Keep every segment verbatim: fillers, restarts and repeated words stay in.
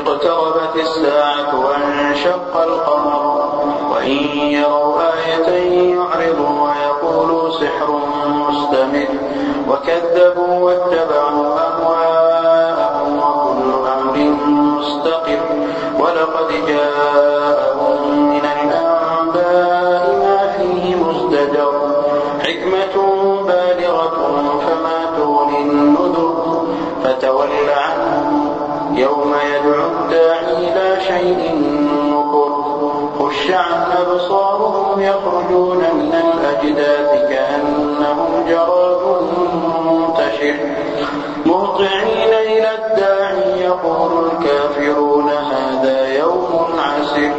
اقتربت الساعة وانشق القمر وإن يروا آية يعرضوا ويقولوا سحر مستمر وكذبوا واتبعوا أهواءهم وكل أمر مستقر ولقد جاءهم من الأنباء ما فيه مزدجر حكمة بالغة فما تغني النذر فتول عنهم يوم يدعو الداعي إلى شيء نكر خش عن أبصارهم يخرجون من الأجداث كأنهم جراد منتشر مهطعين إلى الداعي يقول الكافرون هذا يوم عسر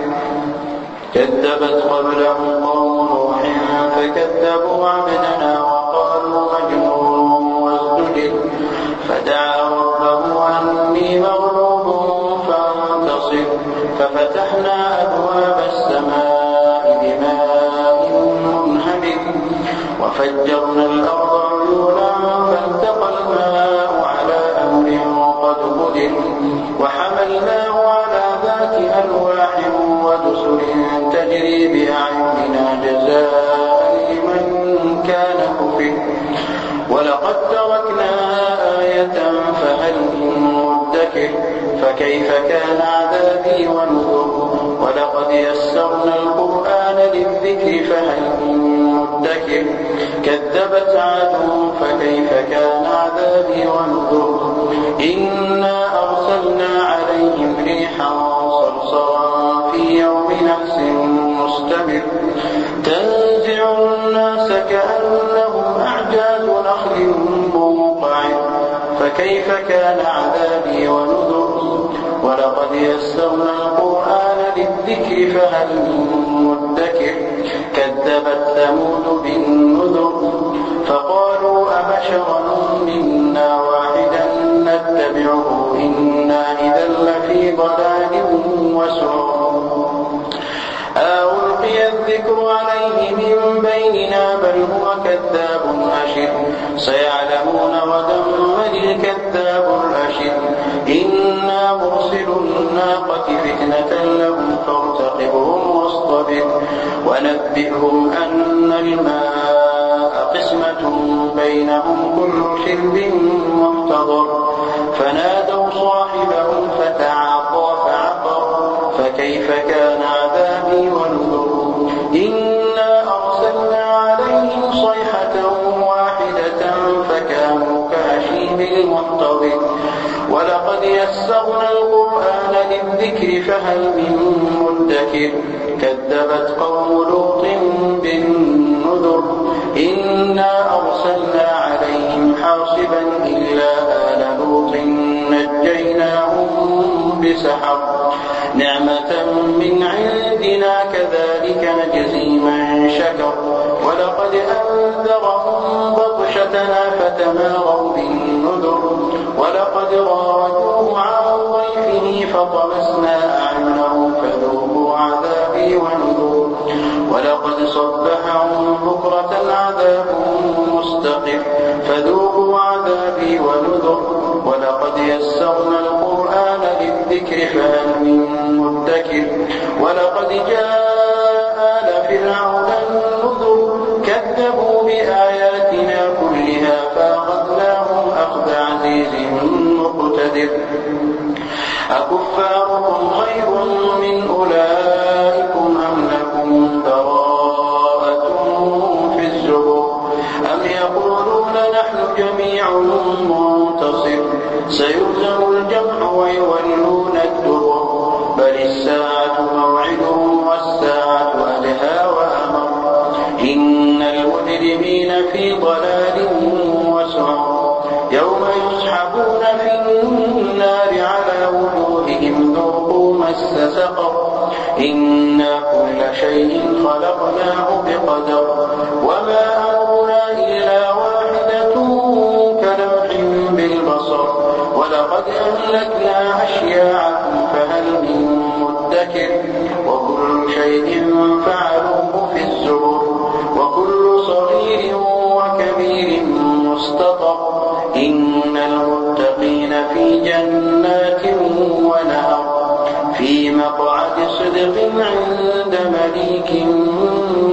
كذبت قبلهم قوم نوح فكذبوا عبدنا وقالوا مجنون وازدجر فدعا ربه أني مغلوب فانتصر ففتحنا أبواب السماء بماء منهمر وفجرنا الأرض عيونا فالتقى الماء على أمر قد قدر وحملناه على ذات ألواح ودسر تجري بأعيننا جزاء لمن كان كفر ولقد تركناها آية فهل من مدكر فكيف كان عذابي ونذر ولقد يسرنا القرآن للذكر فهل من مدكر كذبت عاد فكيف كان عذابي ونذر إنا أرسلنا عليهم ريحا صرصرا في يوم نحس مستمر تنزع الناس كأنهم أعجاز نخل منقعر فكيف كان عذابي ونذر ولقد يسرنا القرآن للذكر فهل من مدكر كذبت ثمود بالنذر فقالوا أبشرا منا واحدا نتبعه إنا إذا لفي ضلال وسعر ألقي الذكر عليه من بيننا بل هو كذاب أشر سيعلمون غدا من الكذاب الأشر إنا مرسل الناقة فتنة لهم فارتقبهم واصطبر ونبئهم أن الماء قسمة بينهم كل شرب محتضر فنادوا صاحبهم فتعاطى فعقر فكيف كان عذابي ونذر إنا أرسلنا عليهم صيحة واحدة فكانوا كهشيم المحتضر ولقد يسرنا القرآن للذكر فهل من مدكر كذبت قوم لوط بالنذر إنا أرسلنا عليهم حاصبا إلا آل لوط نجيناهم بسحر نعمة من عندنا كذلك نجزي من شكر ولقد أنذرهم بطشتنا فتماروا بالنذر ولقد راودوه عن ضيفه فطمسنا أعينهم فذوقوا عذابي ونذر ولقد صبحهم بكرة عذاب مستقر فذوقوا عذابي ونذر ولقد يسرنا القرآن للذكر فهل من مدكر ولقد جاء آل فرعون النذر كذبوا بآياتنا كلها فأخذناهم أخذ عزيز مقتدر أكفاركم خير من أولئكم أم لكم براءة في الزبر أم يقولون نحن جميع منتصر سيهزم الجمع ويولون الدبر بل الساعة موعدهم والساعة أدهى وأمر إن المجرمين في ضلال وسعر يوم يسحبون في النار على وجوههم ذوقوا مس سقر إنا كل شيء خلقناه بقدر وما أمرنا إلا واحدة كلمح بالبصر ولقد أهلكنا أشياعكم فهل من مدكر وكل شيء فعلوه في الزبر وكل صغير وكبير مستطر إن المتقين في جنات ونهر مقعد صدق عند مليك